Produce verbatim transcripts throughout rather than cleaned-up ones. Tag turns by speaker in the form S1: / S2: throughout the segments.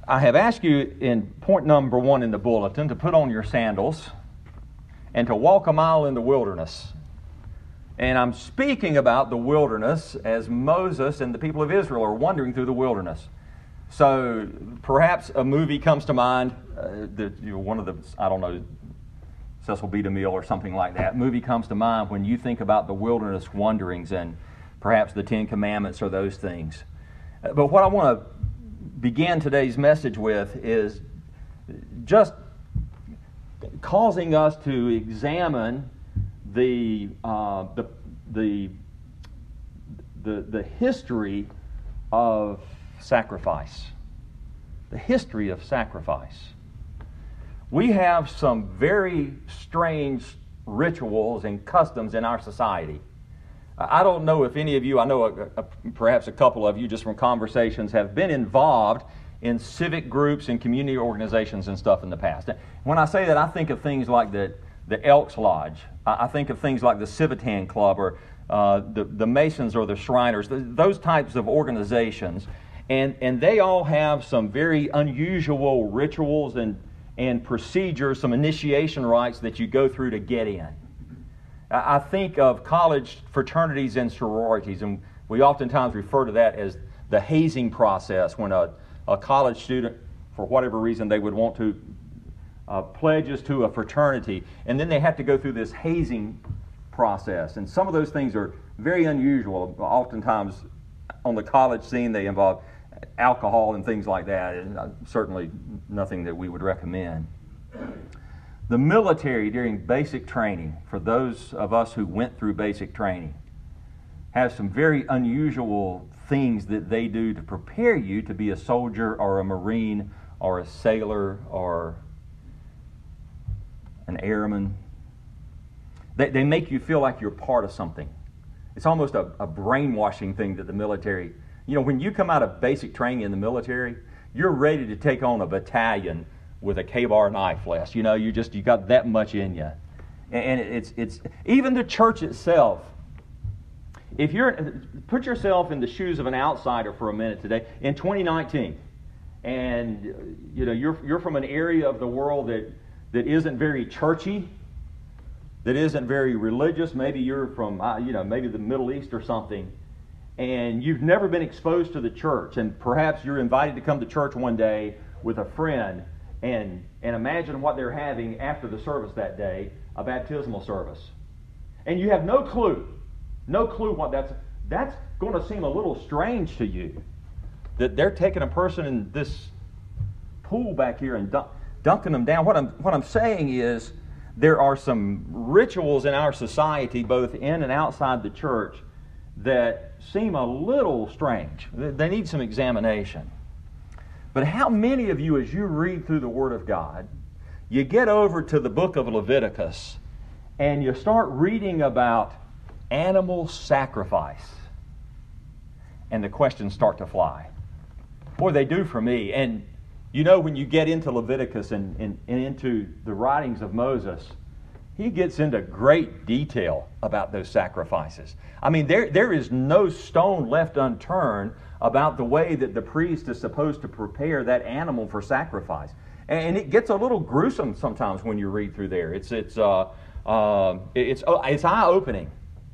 S1: I have asked you in point number one in the bulletin to put on your sandals and to walk a mile in the wilderness. And I'm speaking about the wilderness as Moses and the people of Israel are wandering through the wilderness. So perhaps a movie comes to mind, uh, the, you know, one of the, I don't know, Cecil B. DeMille or something like that. Movie comes to mind when you think about the wilderness wanderings and perhaps the Ten Commandments or those things. Uh, but what I want to begin today's message with is just causing us to examine the uh, the the the the history of sacrifice. The history of sacrifice. We have some very strange rituals and customs in our society. I don't know if any of you, I know a, a, perhaps a couple of you just from conversations, have been involved in civic groups and community organizations and stuff in the past. When I say that, I think of things like the, the Elks Lodge. I, I think of things like the Civitan Club or uh, the, the Masons or the Shriners, the, those types of organizations. And, and they all have some very unusual rituals and, and procedures, some initiation rites that you go through to get in. I think of college fraternities and sororities, and we oftentimes refer to that as the hazing process, when a, a college student, for whatever reason they would want to, uh, pledges to a fraternity, and then they have to go through this hazing process. And some of those things are very unusual. Oftentimes on the college scene they involve alcohol and things like that, and uh, certainly nothing that we would recommend. The military during basic training, for those of us who went through basic training, has some very unusual things that they do to prepare you to be a soldier or a Marine or a sailor or an airman. They, they make you feel like you're part of something. It's almost a, a brainwashing thing that the military, you know, when you come out of basic training in the military, you're ready to take on a battalion with a K-bar knife less. You know, you just, you got that much in you. And it's, it's, even the church itself, if you're, put yourself in the shoes of an outsider for a minute today, in twenty nineteen, and, you know, you're, you're from an area of the world that, that isn't very churchy, that isn't very religious. Maybe you're from, uh, you know, maybe the Middle East or something, and you've never been exposed to the church, and perhaps you're invited to come to church one day with a friend, and and imagine what they're having after the service that day, a baptismal service. And you have no clue, no clue what that's, that's going to seem a little strange to you, that they're taking a person in this pool back here and dunk, dunking them down. What I'm, what I'm saying is there are some rituals in our society, both in and outside the church, that seem a little strange. They need some examination. But how many of you, as you read through the Word of God, you get over to the book of Leviticus and you start reading about animal sacrifice, and the questions start to fly? Boy, they do for me. And you know, when you get into Leviticus and, and, and into the writings of Moses, he gets into great detail about those sacrifices. I mean, there there is no stone left unturned about the way that the priest is supposed to prepare that animal for sacrifice. And it gets a little gruesome sometimes when you read through there. It's it's uh, uh, it's it's eye-opening.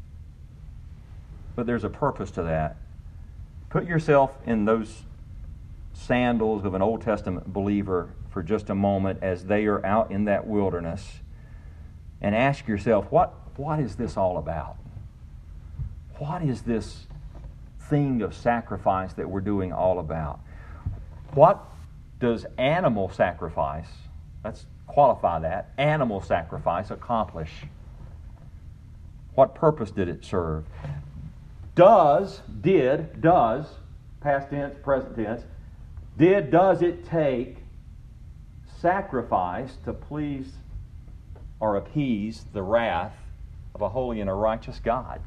S1: But there's a purpose to that. Put yourself in those sandals of an Old Testament believer for just a moment as they are out in that wilderness, and ask yourself, what what is this all about? What is this thing of sacrifice that we're doing all about? What does animal sacrifice, let's qualify that, animal sacrifice accomplish? What purpose did it serve? Does, did, does, past tense, present tense, did, does it take sacrifice to please or appease the wrath of a holy and a righteous God?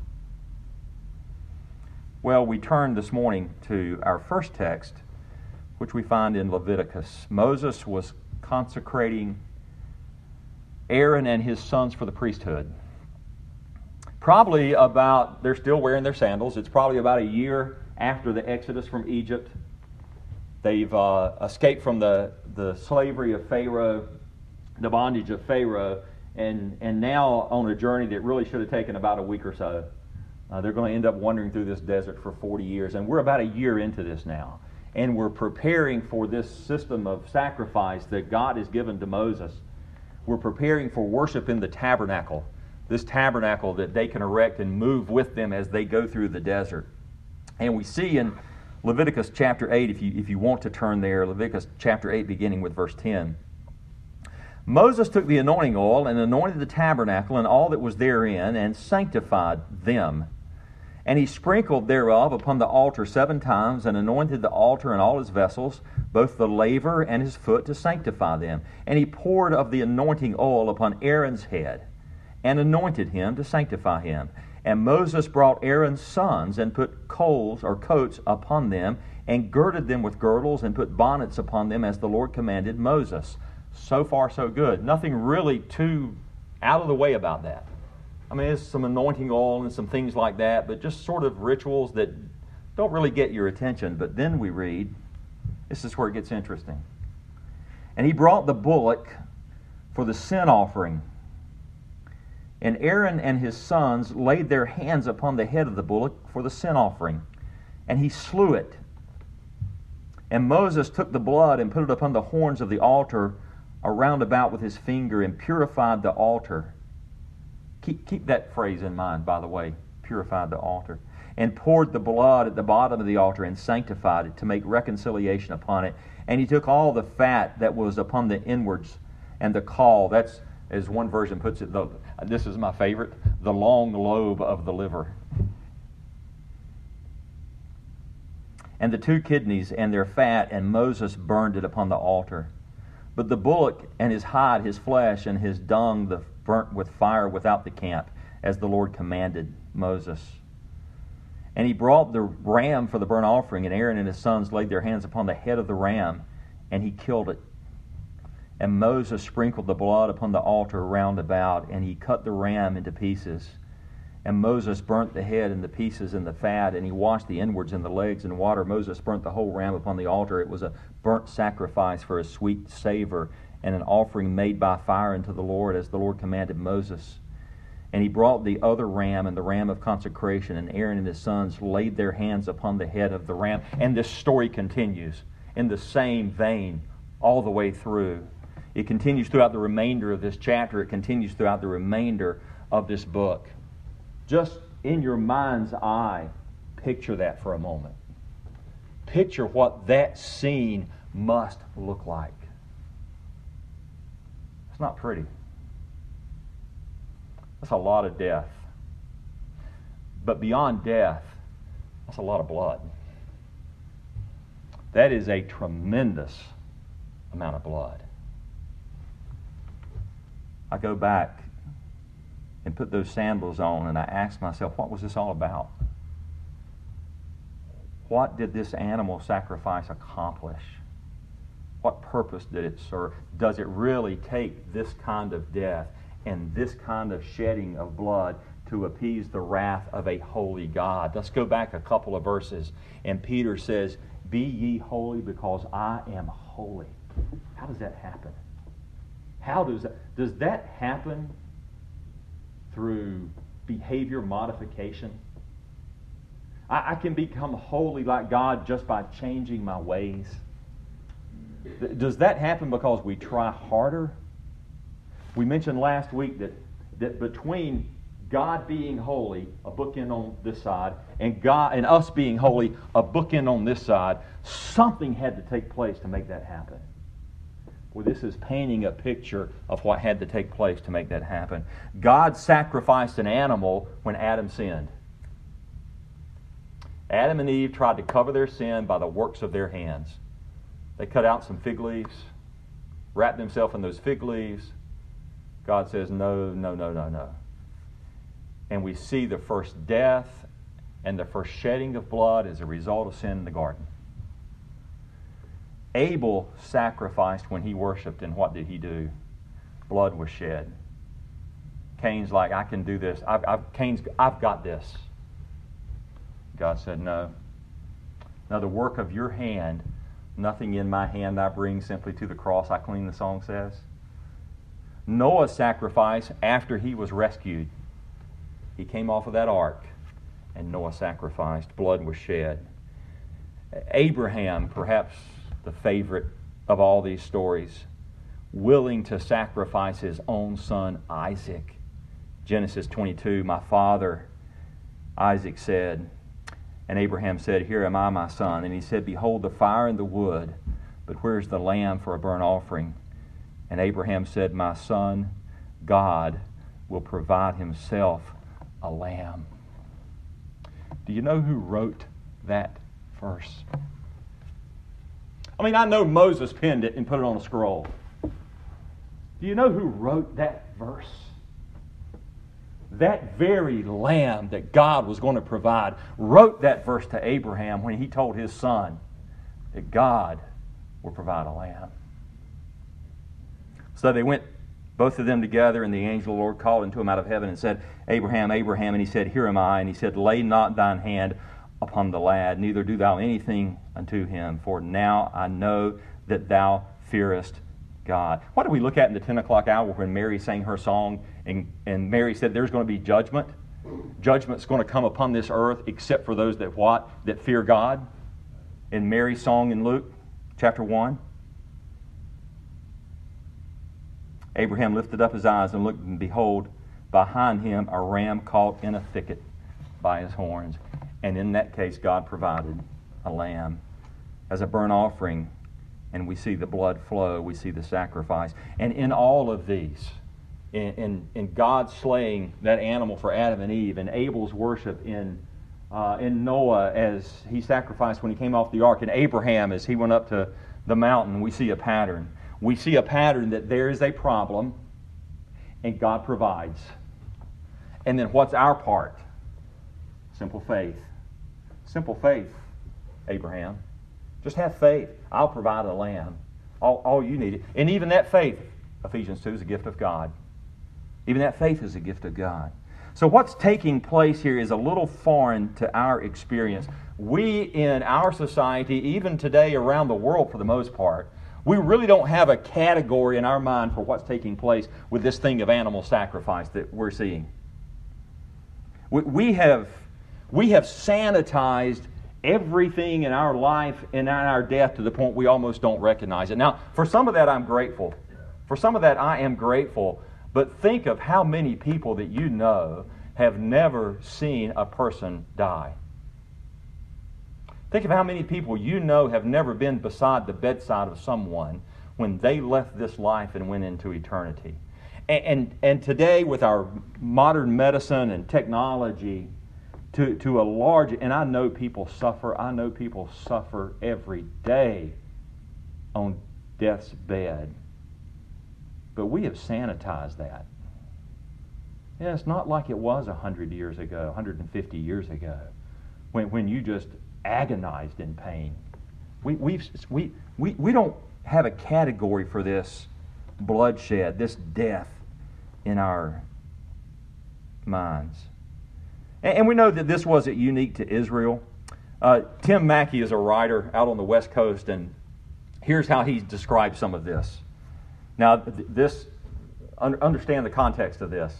S1: Well, we turn this morning to our first text, which we find in Leviticus. Moses was consecrating Aaron and his sons for the priesthood. Probably about, they're still wearing their sandals, it's probably about a year after the Exodus from Egypt. They've uh, escaped from the, the slavery of Pharaoh, the bondage of Pharaoh, and, and now on a journey that really should have taken about a week or so. Uh, they're going to end up wandering through this desert for forty years, and we're about a year into this now. And we're preparing for this system of sacrifice that God has given to Moses. We're preparing for worship in the tabernacle, this tabernacle that they can erect and move with them as they go through the desert. And we see in Leviticus chapter eight, if you, if you want to turn there, Leviticus chapter eight beginning with verse ten. Moses took the anointing oil and anointed the tabernacle and all that was therein and sanctified them. And he sprinkled thereof upon the altar seven times, and anointed the altar and all his vessels, both the laver and his foot, to sanctify them. And he poured of the anointing oil upon Aaron's head, and anointed him to sanctify him. And Moses brought Aaron's sons, and put coals or coats upon them, and girded them with girdles, and put bonnets upon them, as the Lord commanded Moses. So far, so good. Nothing really too out of the way about that. I mean, there's some anointing oil and some things like that, but just sort of rituals that don't really get your attention. But then we read, this is where it gets interesting. And he brought the bullock for the sin offering. And Aaron and his sons laid their hands upon the head of the bullock for the sin offering. And he slew it. And Moses took the blood and put it upon the horns of the altar around about with his finger, and purified the altar. Keep, keep that phrase in mind, by the way, purified the altar. And poured the blood at the bottom of the altar, and sanctified it, to make reconciliation upon it. And he took all the fat that was upon the inwards, and the caul, that's, as one version puts it, the, this is my favorite, the long lobe of the liver. And the two kidneys and their fat, and Moses burned it upon the altar. But the bullock and his hide, his flesh, and his dung, the burnt with fire without the camp, as the Lord commanded Moses. And he brought the ram for the burnt offering, and Aaron and his sons laid their hands upon the head of the ram, and he killed it. And Moses sprinkled the blood upon the altar round about, and he cut the ram into pieces. And Moses burnt the head and the pieces and the fat, and he washed the inwards and the legs in water. Moses burnt the whole ram upon the altar. It was a burnt sacrifice for a sweet savor, and an offering made by fire unto the Lord, as the Lord commanded Moses. And he brought the other ram, and the ram of consecration, and Aaron and his sons laid their hands upon the head of the ram. And this story continues in the same vein all the way through. It continues throughout the remainder of this chapter. It continues throughout the remainder of this book. Just in your mind's eye, picture that for a moment. Picture what that scene must look like. It's not pretty. That's a lot of death. But beyond death, that's a lot of blood. That is a tremendous amount of blood. I go back and put those sandals on, and I ask myself, what was this all about? What did this animal sacrifice accomplish? What purpose did it serve? Does it really take this kind of death and this kind of shedding of blood to appease the wrath of a holy God? Let's go back a couple of verses. And Peter says, "Be ye holy, because I am holy." How does that happen? How does that, does that happen through behavior modification? I, I can become holy like God just by changing my ways. Does that happen because we try harder? We mentioned last week that, that between God being holy, a bookend on this side, and God and us being holy, a bookend on this side, something had to take place to make that happen. Well, this is painting a picture of what had to take place to make that happen. God sacrificed an animal when Adam sinned. Adam and Eve tried to cover their sin by the works of their hands. They cut out some fig leaves, wrapped themselves in those fig leaves. God says, no, no, no, no, no. And we see the first death and the first shedding of blood as a result of sin in the garden. Abel sacrificed when he worshipped, and what did he do? Blood was shed. Cain's like, I can do this. I've, I've, Cain's, I've got this. God said, no. No, the work of your hand Nothing in my hand I bring, simply to the cross I cling, the song says. Noah's sacrifice after he was rescued. He came off of that ark, and Noah sacrificed. Blood was shed. Abraham, perhaps the favorite of all these stories, willing to sacrifice his own son Isaac. Genesis twenty-two, my father, Isaac said, and Abraham said, here am I, my son. And he said, behold the fire and the wood, but where's the lamb for a burnt offering? And Abraham said, my son, God will provide himself a lamb. Do you know who wrote that verse? I mean, I know Moses penned it and put it on a scroll. Do you know who wrote that verse? That very lamb that God was going to provide wrote that verse to Abraham when he told his son that God will provide a lamb. So they went, both of them together, and the angel of the Lord called unto him out of heaven and said, Abraham, Abraham. And he said, here am I. And he said, lay not thine hand upon the lad, neither do thou anything unto him, for now I know that thou fearest God. What did we look at in the ten o'clock hour when Mary sang her song, and, and Mary said there's going to be judgment? Judgment's going to come upon this earth except for those that what? That fear God. In Mary's song in Luke chapter one. Abraham lifted up his eyes and looked, and behold, behind him a ram caught in a thicket by his horns. And in that case, God provided a lamb as a burnt offering. And we see the blood flow, we see the sacrifice. And in all of these, in, in, in God slaying that animal for Adam and Eve, and Abel's worship in, uh, in Noah as he sacrificed when he came off the ark, and Abraham as he went up to the mountain, we see a pattern. We see a pattern that there is a problem, and God provides. And then what's our part? Simple faith. Simple faith, Abraham. Just have faith. I'll provide a lamb. All, all you need. And even that faith, Ephesians two, is a gift of God. Even that faith is a gift of God. So what's taking place here is a little foreign to our experience. We in our society, even today around the world for the most part, we really don't have a category in our mind for what's taking place with this thing of animal sacrifice that we're seeing. We, we have, we have sanitized everything in our life and in our death to the point we almost don't recognize it. Now, for some of that I'm grateful. For some of that I am grateful. But think of how many people that you know have never seen a person die. Think of how many people you know have never been beside the bedside of someone when they left this life and went into eternity. And, and, and today with our modern medicine and technology, To, to a large, and I know people suffer, I know people suffer every day on death's bed. But we have sanitized that. Yeah, it's not like it was one hundred years ago, one hundred fifty years ago, when, when you just agonized in pain. We, we've, we, we, we don't have a category for this bloodshed, this death in our minds. And we know that this wasn't unique to Israel. Uh, Tim Mackey is a writer out on the West Coast, and here's how he describes some of this. Now, this understand the context of this.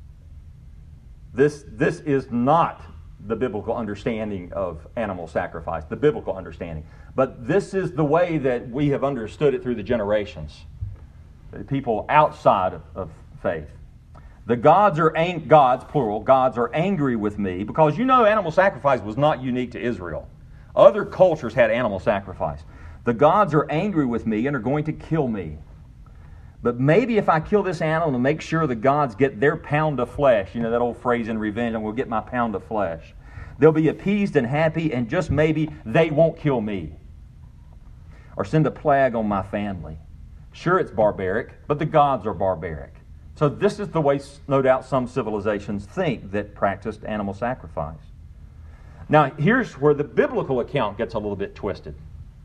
S1: This, this is not the biblical understanding of animal sacrifice, the biblical understanding. But this is the way that we have understood it through the generations. People outside of, of faith. The gods are, ang- gods, plural, gods are angry with me, because you know animal sacrifice was not unique to Israel. Other cultures had animal sacrifice. The gods are angry with me and are going to kill me. But maybe if I kill this animal to make sure the gods get their pound of flesh, you know that old phrase in revenge, I'm going to get my pound of flesh. They'll be appeased and happy, and just maybe they won't kill me. Or send a plague on my family. Sure, it's barbaric, but the gods are barbaric. So this is the way, no doubt, some civilizations think that practiced animal sacrifice. Now, here's where the biblical account gets a little bit twisted.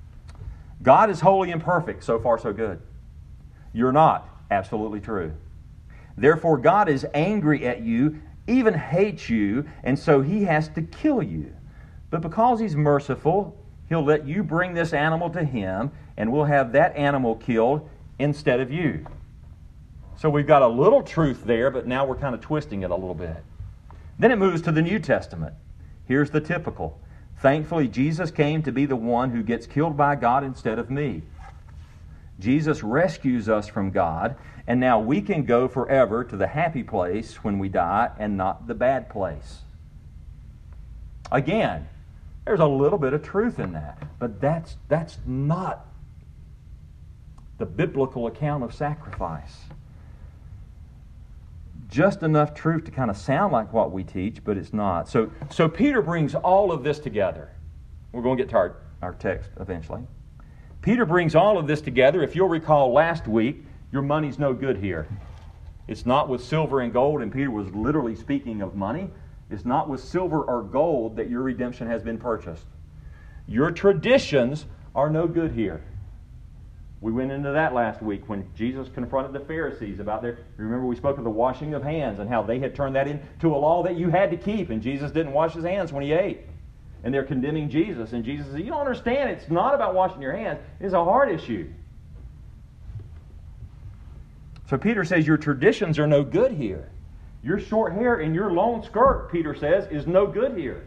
S1: God is holy and perfect. So far, so good. You're not. Absolutely true. Therefore, God is angry at you, even hates you, and so He has to kill you. But because He's merciful, He'll let you bring this animal to Him, and we'll have that animal killed instead of you. So we've got a little truth there, but now we're kind of twisting it a little bit. Then it moves to the New Testament. Here's the typical. Thankfully, Jesus came to be the one who gets killed by God instead of me. Jesus rescues us from God, and now we can go forever to the happy place when we die and not the bad place. Again, there's a little bit of truth in that, but that's, that's not the biblical account of sacrifice. Just enough truth to kind of sound like what we teach, but it's not. So, so Peter brings all of this together. We're going to get to our, our text eventually. Peter brings all of this together. If you'll recall last week, your money's no good here. It's not with silver and gold, and Peter was literally speaking of money. It's not with silver or gold that your redemption has been purchased. Your traditions are no good here. We went into that last week when Jesus confronted the Pharisees about their... Remember we spoke of the washing of hands and how they had turned that into a law that you had to keep, and Jesus didn't wash his hands when he ate. And they're condemning Jesus, and Jesus said, you don't understand, it's not about washing your hands, it's a heart issue. So Peter says your traditions are no good here. Your short hair and your long skirt, Peter says, is no good here.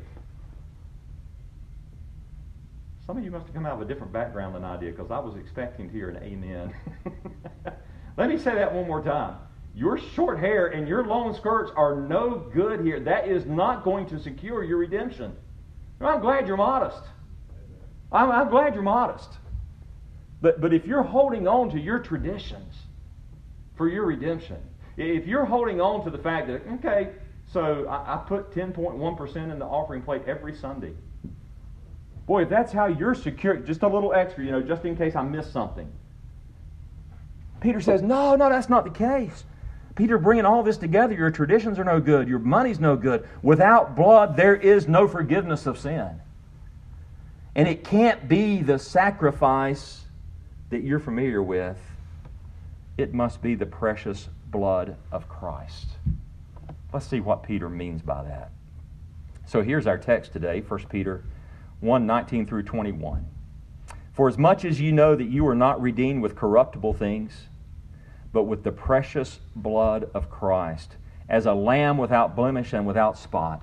S1: Some of you must have come out of a different background than I did, because I was expecting to hear an amen. Let me say that one more time. Your short hair and your long skirts are no good here. That is not going to secure your redemption. I'm glad you're modest. I'm, I'm glad you're modest. But, but if you're holding on to your traditions for your redemption, if you're holding on to the fact that, okay, so I, I put ten point one percent in the offering plate every Sunday. Boy, if that's how you're secure, just a little extra, you know, just in case I miss something. Peter says, no, no, that's not the case. Peter, bringing all this together, your traditions are no good, your money's no good. Without blood, there is no forgiveness of sin. And it can't be the sacrifice that you're familiar with. It must be the precious blood of Christ. Let's see what Peter means by that. So here's our text today, First Peter one, nineteen through twenty-one. For as much as you know that you are not redeemed with corruptible things, but with the precious blood of Christ, as a lamb without blemish and without spot,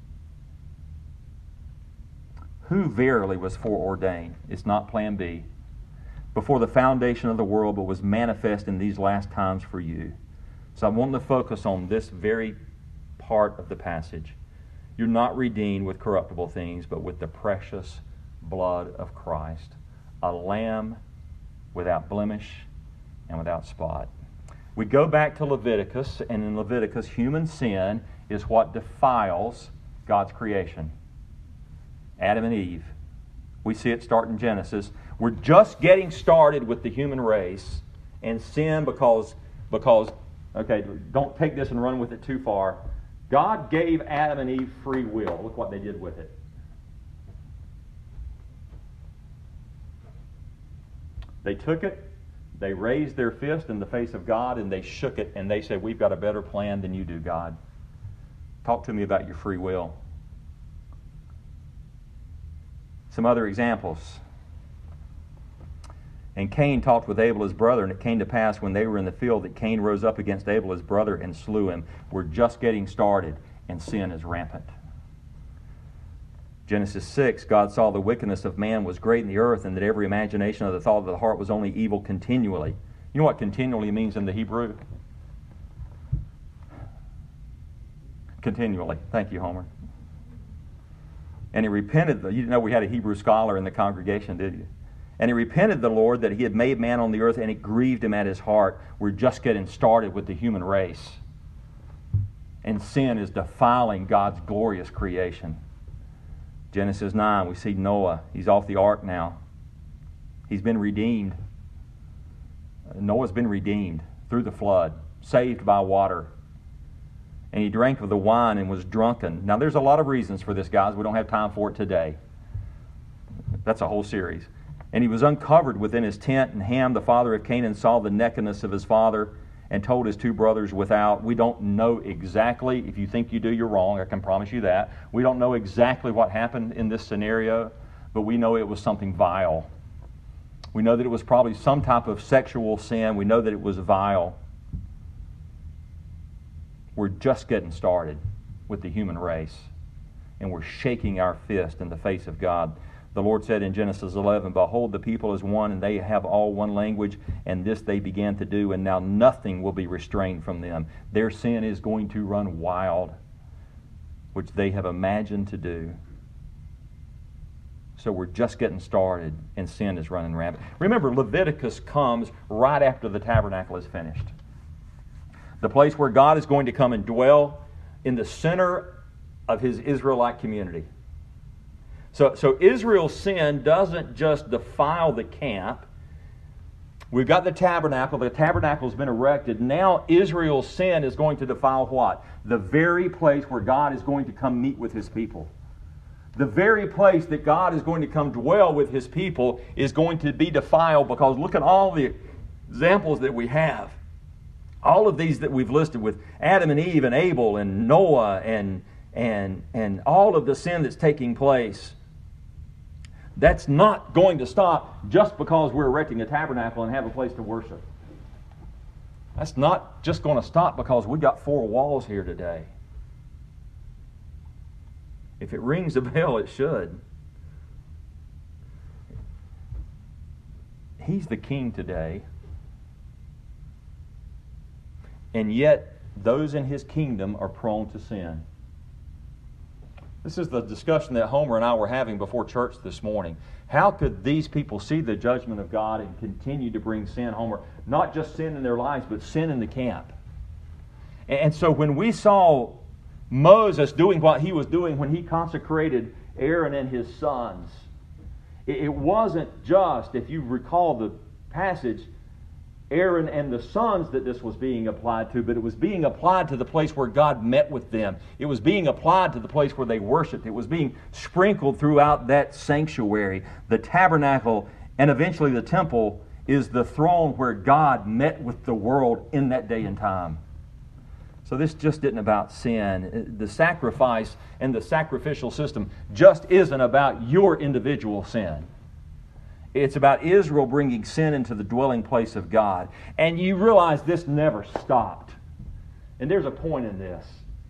S1: who verily was foreordained, it's not plan B, before the foundation of the world, but was manifest in these last times for you. So I want to focus on this very part of the passage. You're not redeemed with corruptible things, but with the precious blood of Christ, a lamb without blemish and without spot. We go back to Leviticus, and in Leviticus, human sin is what defiles God's creation. Adam and Eve. We see it start in Genesis. We're just getting started with the human race, and sin because, because, okay, don't take this and run with it too far. God gave Adam and Eve free will. Look what they did with it. They took it, they raised their fist in the face of God, and they shook it, and they said, we've got a better plan than you do, God. Talk to me about your free will. Some other examples. And Cain talked with Abel his brother, and it came to pass when they were in the field that Cain rose up against Abel his brother and slew him. We're just getting started, and sin is rampant. Genesis six, God saw the wickedness of man was great in the earth, and that every imagination of the thought of the heart was only evil continually. You know what continually means in the Hebrew? Continually. Thank you, Homer. And he repented. You didn't know we had a Hebrew scholar in the congregation, did you? And he repented the Lord that he had made man on the earth, and it grieved him at his heart. We're just getting started with the human race. And sin is defiling God's glorious creation. Genesis nine, we see Noah. He's off the ark now. He's been redeemed. Noah's been redeemed through the flood, saved by water. And he drank of the wine and was drunken. Now, there's a lot of reasons for this, guys. We don't have time for it today. That's a whole series. And he was uncovered within his tent, and Ham, the father of Canaan, saw the nakedness of his father and told his two brothers without. We don't know exactly. If you think you do, you're wrong. I can promise you that. We don't know exactly what happened in this scenario. but we know it was something vile. We know that it was probably some type of sexual sin. We know that it was vile. We're just getting started with the human race, and we're shaking our fist in the face of God. The Lord said in Genesis eleven, "Behold, the people is one, and they have all one language, and this they began to do, and now nothing will be restrained from them." Their sin is going to run wild, which they have imagined to do. So we're just getting started, and sin is running rampant. Remember, Leviticus comes right after the tabernacle is finished. The place where God is going to come and dwell in the center of His Israelite community. So, so Israel's sin doesn't just defile the camp. We've got the tabernacle. The tabernacle has been erected. Now Israel's sin is going to defile what? The very place where God is going to come meet with His people. The very place that God is going to come dwell with His people is going to be defiled, because look at all the examples that we have. All of these that we've listed with Adam and Eve and Abel and Noah and, and, and all of the sin that's taking place. That's not going to stop just because we're erecting a tabernacle and have a place to worship. That's not just going to stop because we got four walls here today. If it rings a bell, it should. He's the king today. And yet, those in His kingdom are prone to sin. This is the discussion that Homer and I were having before church this morning. How could these people see the judgment of God and continue to bring sin, Homer? Not just sin in their lives, but sin in the camp. And so when we saw Moses doing what he was doing when he consecrated Aaron and his sons, it wasn't just, if you recall the passage, Aaron and the sons that this was being applied to, but it was being applied to the place where God met with them. It was being applied to the place where they worshiped. It was being sprinkled throughout that sanctuary. The tabernacle and eventually the temple is the throne where God met with the world in that day and time. So this just isn't about sin. The sacrifice and the sacrificial system just isn't about your individual sin. It's about Israel bringing sin into the dwelling place of God. And you realize this never stopped. And there's a point in this.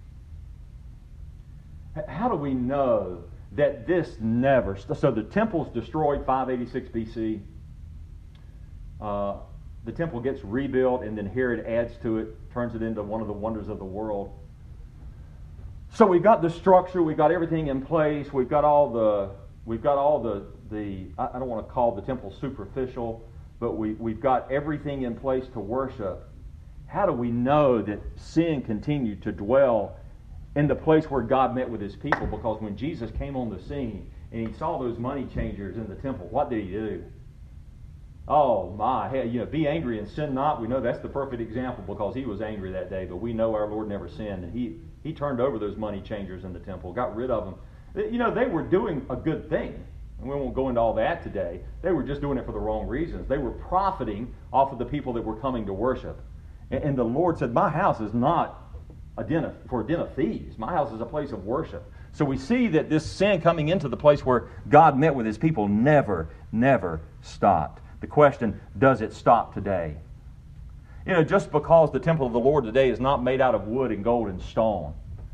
S1: How do we know that this never stopped? So the temple's destroyed, five eighty-six B C. Uh, the temple gets rebuilt, and then Herod adds to it, turns it into one of the wonders of the world. So we've got the structure, we've got everything in place, we've got all the, we've got all the, the I don't want to call the temple superficial, but we, we've got everything in place to worship. How do we know that sin continued to dwell in the place where God met with His people? Because when Jesus came on the scene and He saw those money changers in the temple, what did He do? Oh my, hey, you know, be angry and sin not. We know that's the perfect example because He was angry that day, but we know our Lord never sinned. And He, he turned over those money changers in the temple, got rid of them. You know, they were doing a good thing. And we won't go into all that today. They were just doing it for the wrong reasons. They were profiting off of the people that were coming to worship. And, and the Lord said, my house is not a den of, for a den of thieves. My house is a place of worship. So we see that this sin coming into the place where God met with His people never, never stopped. The question, does it stop today? You know, just because the temple of the Lord today is not made out of wood and gold and stone,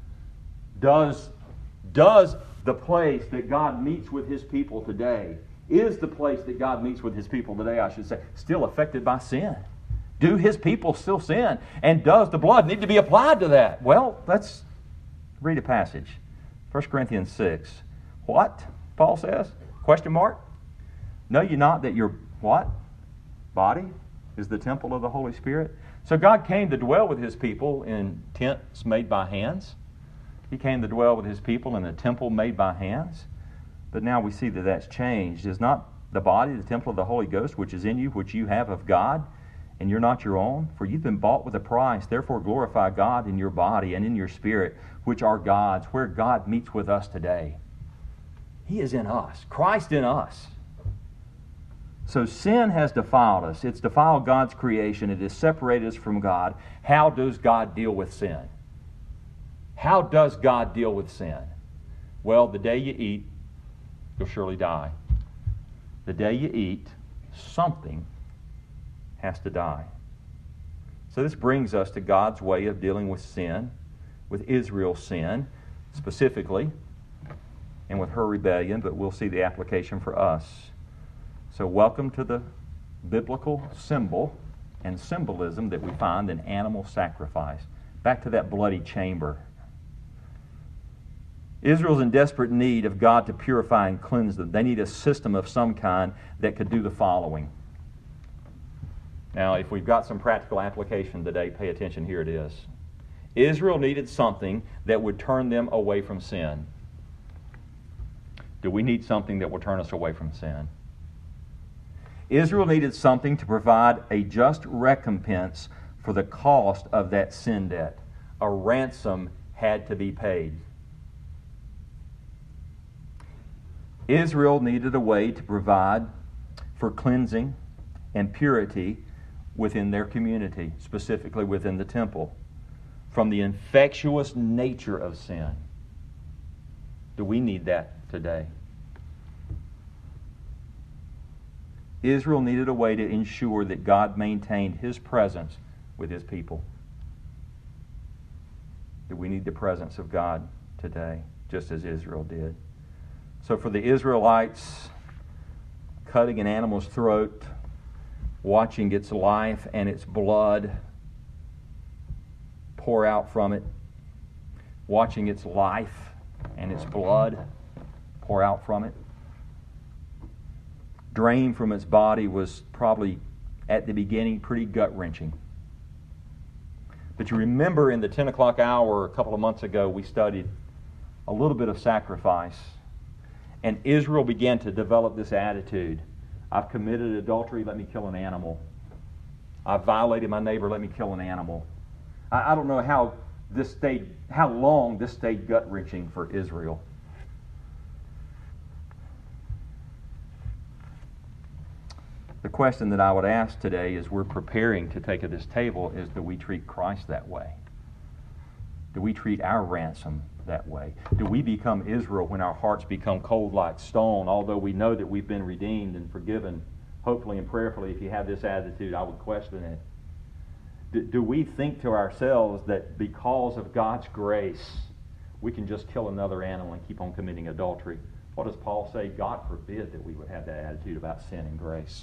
S1: does, does the place that God meets with His people today, is the place that God meets with His people today, I should say, still affected by sin? Do His people still sin? And does the blood need to be applied to that? Well, let's read a passage. First Corinthians six. What? Paul says? Question mark? Know you not that your what? Body is the temple of the Holy Spirit? So God came to dwell with His people in tents made by hands. He came to dwell with His people in a temple made by hands. But now we see that that's changed. Is not the body the temple of the Holy Ghost, which is in you, which you have of God, and you're not your own? For you've been bought with a price. Therefore glorify God in your body and in your spirit, which are God's, where God meets with us today. He is in us. Christ in us. So sin has defiled us. It's defiled God's creation. It has separated us from God. How does God deal with sin? How does God deal with sin? Well, the day you eat, you'll surely die. the day you eat, something has to die. So this brings us to God's way of dealing with sin, with Israel's sin specifically, and with her rebellion, but we'll see the application for us. So welcome to the biblical symbol and symbolism that we find in animal sacrifice. Back to that bloody chamber. Israel's in desperate need of God to purify and cleanse them. They need a system of some kind that could do the following. Now, if we've got some practical application today, pay attention, here it is. Israel needed something that would turn them away from sin. Do we need something that will turn us away from sin? Israel needed something to provide a just recompense for the cost of that sin debt. A ransom had to be paid. Israel needed a way to provide for cleansing and purity within their community, specifically within the temple, from the infectious nature of sin. Do we need that today? Israel needed a way to ensure that God maintained His presence with His people. Do we need the presence of God today, just as Israel did? So for the Israelites, cutting an animal's throat, watching its life and its blood pour out from it, watching its life and its blood pour out from it, drain from its body, was probably at the beginning pretty gut-wrenching. But you remember in the ten o'clock hour a couple of months ago, we studied a little bit of sacrifice. And Israel began to develop this attitude. I've committed adultery, let me kill an animal. I've violated my neighbor, let me kill an animal. I, I don't know how this stayed, how long this stayed gut-wrenching for Israel. The question that I would ask today as we're preparing to take at this table is, do we treat Christ that way? Do we treat our ransom that way? Do we become Israel when our hearts become cold like stone, although we know that we've been redeemed and forgiven? Hopefully and prayerfully, if you have this attitude, I would question it. Do, do we think to ourselves that because of God's grace, we can just kill another animal and keep on committing adultery? What does Paul say? God forbid that we would have that attitude about sin and grace.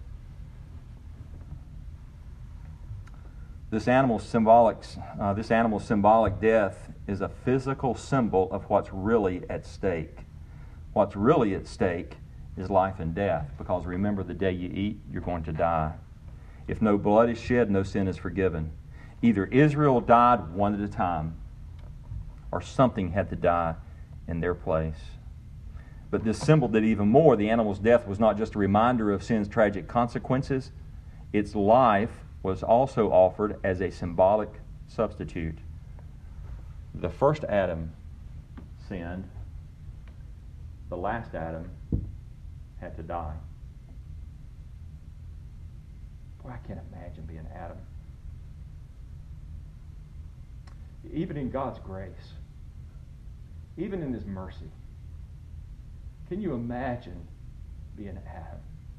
S1: This animal symbolic, uh, this animal symbolic death is a physical symbol of what's really at stake. What's really at stake is life and death, because remember, the day you eat, you're going to die. If no blood is shed, no sin is forgiven. Either Israel died one at a time, or something had to die in their place. But this symbol did even more. The animal's death was not just a reminder of sin's tragic consequences. Its life was also offered as a symbolic substitute. The first Adam sinned. The last Adam had to die. Boy, I can't imagine being Adam. Even in God's grace, even in His mercy, can you imagine being Adam?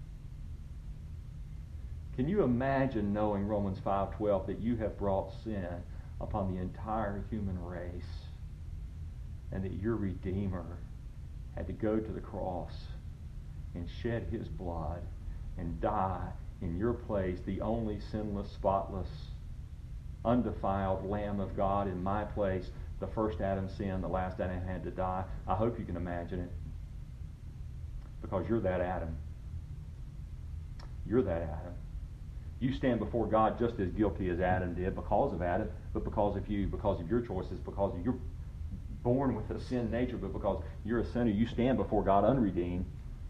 S1: Can you imagine knowing Romans five twelve that you have brought sin upon the entire human race, and that your Redeemer had to go to the cross and shed His blood and die in your place, the only sinless, spotless, undefiled Lamb of God in my place? The first Adam sinned, the last Adam had to die. I hope you can imagine it, because you're that Adam. You're that Adam. You stand before God just as guilty as Adam did, because of Adam, but because of you, because of your choices, because of you're born with a sin nature, but because you're a sinner, you stand before God unredeemed.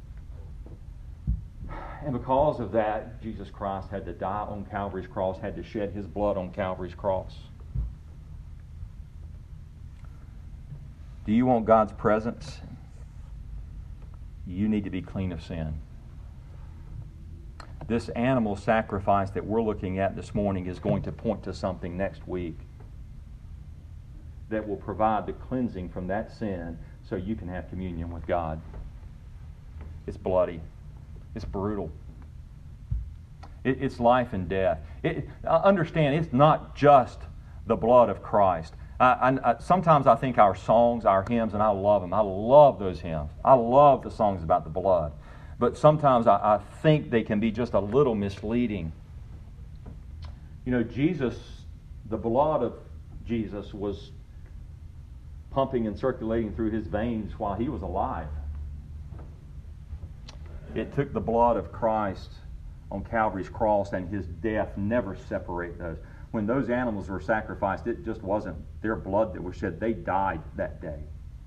S1: And because of that, Jesus Christ had to die on Calvary's cross, had to shed His blood on Calvary's cross. Do you want God's presence? You need to be clean of sin. This animal sacrifice that we're looking at this morning is going to point to something next week that will provide the cleansing from that sin so you can have communion with God. It's bloody. It's brutal. It, it's life and death. It, understand, it's not just the blood of Christ. I, I, I, sometimes I think our songs, our hymns, and I love them. I love those hymns. I love the songs about the blood. But sometimes I, I think they can be just a little misleading. You know, Jesus, the blood of Jesus was pumping and circulating through his veins while he was alive. It took the blood of Christ on Calvary's cross and his death never separate those. When those animals were sacrificed, it just wasn't their blood that was shed. They died that day.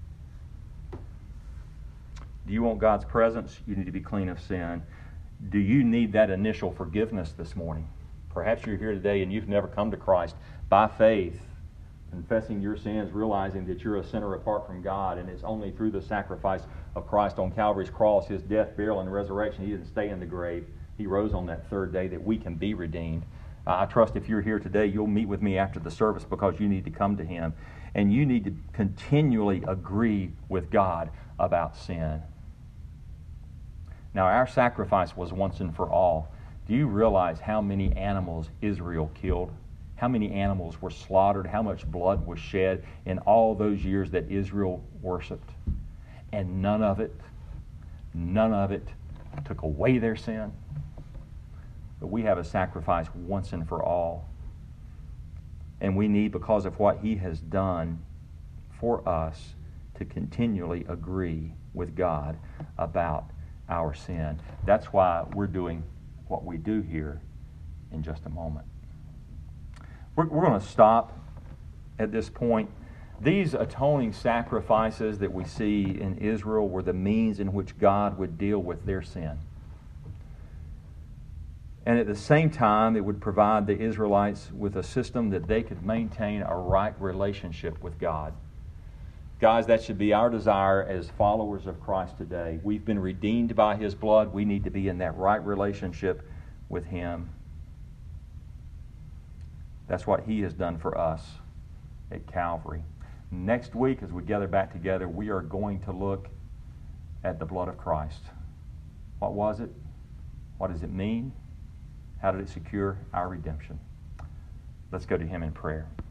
S1: Do you want God's presence? You need to be clean of sin. Do you need that initial forgiveness this morning? Perhaps you're here today and you've never come to Christ by faith, confessing your sins, realizing that you're a sinner apart from God, and it's only through the sacrifice of Christ on Calvary's cross, his death, burial, and resurrection. He didn't stay in the grave. He rose on that third day that we can be redeemed. I trust if you're here today, you'll meet with me after the service because you need to come to him. And you need to continually agree with God about sin. Now, our sacrifice was once and for all. Do you realize how many animals Israel killed? How many animals were slaughtered? How much blood was shed in all those years that Israel worshiped? And none of it, none of it took away their sin. But we have a sacrifice once and for all. And we need, because of what he has done for us, to continually agree with God about our sin. That's why we're doing what we do here in just a moment. We're, we're going to stop at this point. These atoning sacrifices that we see in Israel were the means in which God would deal with their sin. And at the same time, it would provide the Israelites with a system that they could maintain a right relationship with God. Guys, that should be our desire as followers of Christ today. We've been redeemed by his blood. We need to be in that right relationship with him. That's what he has done for us at Calvary. Next week, as we gather back together, we are going to look at the blood of Christ. What was it? What does it mean? How did it secure our redemption? Let's go to him in prayer.